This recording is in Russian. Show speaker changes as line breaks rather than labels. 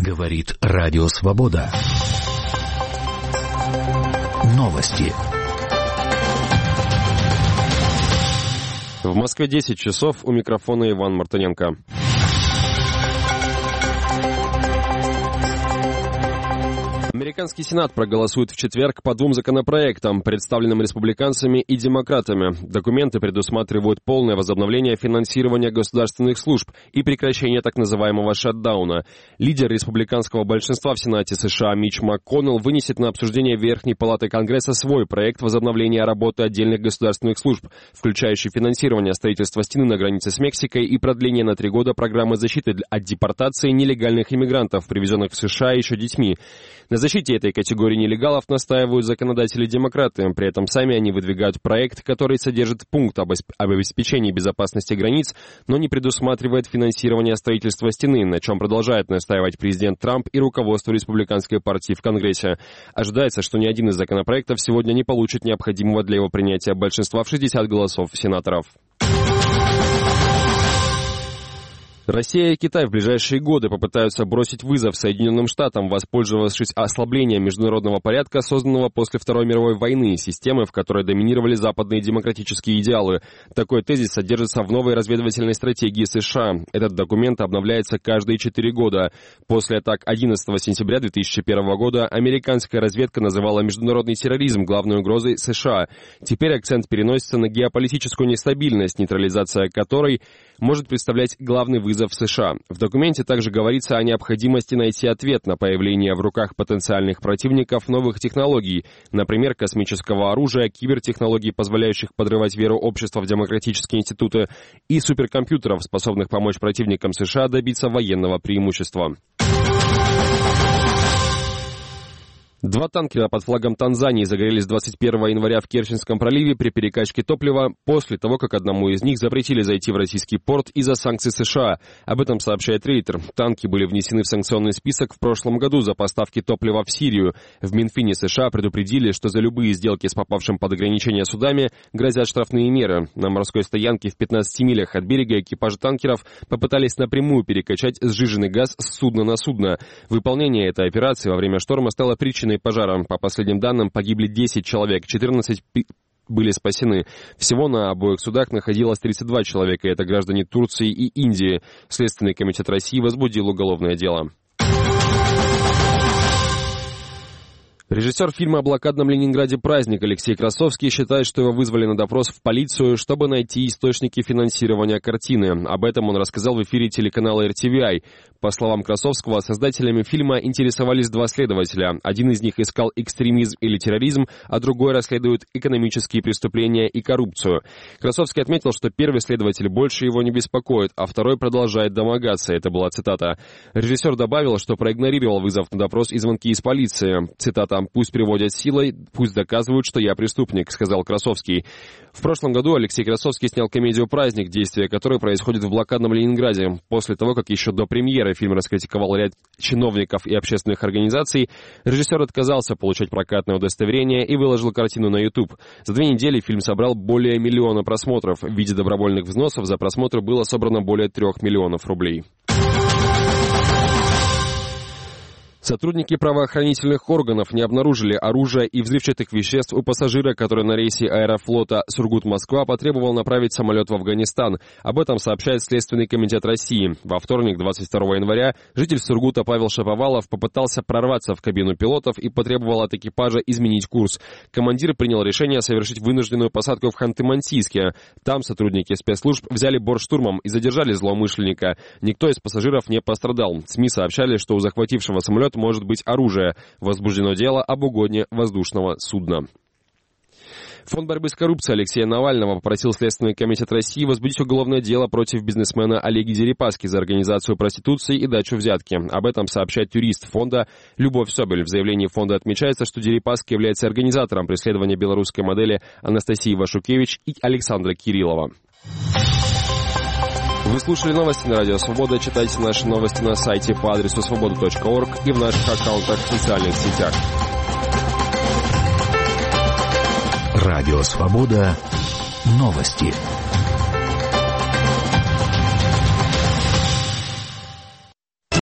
Говорит Радио Свобода. Новости.
В Москве 10 часов, у микрофона Иван Мартыненко. Американский Сенат проголосует в четверг по двум законопроектам, представленным республиканцами и демократами. Документы предусматривают полное возобновление финансирования государственных служб и прекращение так называемого шатдауна. Лидер республиканского большинства в Сенате США Митч МакКоннелл вынесет на обсуждение Верхней Палаты Конгресса свой проект возобновления работы отдельных государственных служб, включающий финансирование строительства стены на границе с Мексикой и продление на 3 года программы защиты от депортации нелегальных иммигрантов, привезенных в США еще детьми. На защите этой категории нелегалов настаивают законодатели-демократы. При этом сами они выдвигают проект, который содержит пункт об обеспечении безопасности границ, но не предусматривает финансирование строительства стены, на чем продолжает настаивать президент Трамп и руководство республиканской партии в Конгрессе. Ожидается, что ни один из законопроектов сегодня не получит необходимого для его принятия большинства в 60 голосов сенаторов. Россия и Китай в ближайшие годы попытаются бросить вызов Соединенным Штатам, воспользовавшись ослаблением международного порядка, созданного после Второй мировой войны, системы, в которой доминировали западные демократические идеалы. Такой тезис содержится в новой разведывательной стратегии США. Этот документ обновляется каждые 4 года. После атак 11 сентября 2001 года американская разведка называла международный терроризм главной угрозой США. Теперь акцент переносится на геополитическую нестабильность, нейтрализация которой может представлять главный вызов США. В документе также говорится о необходимости найти ответ на появление в руках потенциальных противников новых технологий, например, космического оружия, кибертехнологий, позволяющих подрывать веру общества в демократические институты, и суперкомпьютеров, способных помочь противникам США добиться военного преимущества. 2 танкера под флагом Танзании загорелись 21 января в Керченском проливе при перекачке топлива после того, как одному из них запретили зайти в российский порт из-за санкций США. Об этом сообщает Рейтер. Танки были внесены в санкционный список в прошлом году за поставки топлива в Сирию. В Минфине США предупредили, что за любые сделки с попавшим под ограничения судами грозят штрафные меры. На морской стоянке в 15 милях от берега экипажи танкеров попытались напрямую перекачать сжиженный газ с судна на судно. Выполнение этой операции во время шторма стало причиной пожара. По последним данным, погибли 10 человек, 14 были спасены. Всего на обоих судах находилось 32 человека, это граждане Турции и Индии. Следственный комитет России возбудил уголовное дело. Режиссер фильма о блокадном Ленинграде «Праздник» Алексей Красовский считает, что его вызвали на допрос в полицию, чтобы найти источники финансирования картины. Об этом он рассказал в эфире телеканала RTVI. По словам Красовского, создателями фильма интересовались 2 следователя. Один из них искал экстремизм или терроризм, а другой расследует экономические преступления и коррупцию. Красовский отметил, что первый следователь больше его не беспокоит, а второй продолжает домогаться. Это была цитата. Режиссер добавил, что проигнорировал вызов на допрос и звонки из полиции. Цитата: «Пусть приводят силой, пусть доказывают, что я преступник», — сказал Красовский. В прошлом году Алексей Красовский снял комедию «Праздник», действие которой происходит в блокадном Ленинграде. После того, как еще до премьеры фильм раскритиковал ряд чиновников и общественных организаций, режиссер отказался получать прокатное удостоверение и выложил картину на YouTube. За 2 недели фильм собрал более 1 миллиона просмотров. В виде добровольных взносов за просмотр было собрано более 3 миллионов рублей. Сотрудники правоохранительных органов не обнаружили оружия и взрывчатых веществ у пассажира, который на рейсе аэрофлота Сургут-Москва потребовал направить самолет в Афганистан. Об этом сообщает Следственный комитет России. Во вторник, 22 января, житель Сургута Павел Шаповалов попытался прорваться в кабину пилотов и потребовал от экипажа изменить курс. Командир принял решение совершить вынужденную посадку в Ханты-Мансийске. Там сотрудники спецслужб взяли борт штурмом и задержали злоумышленника. Никто из пассажиров не пострадал. СМИ сообщали, что у захватившего самолет может быть оружие. Возбуждено дело об угоне воздушного судна. Фонд борьбы с коррупцией Алексея Навального попросил Следственный комитет России возбудить уголовное дело против бизнесмена Олега Дерипаски за организацию проституции и дачу взятки. Об этом сообщает юрист фонда Любовь Соболь. В заявлении фонда отмечается, что Дерипаски является организатором преследования белорусской модели Анастасии Вашукевич и Александра Кириллова. Вы слушали новости на Радио Свобода. Читайте наши новости на сайте по адресу svoboda.org и в наших аккаунтах в социальных сетях.
Радио Свобода. Новости.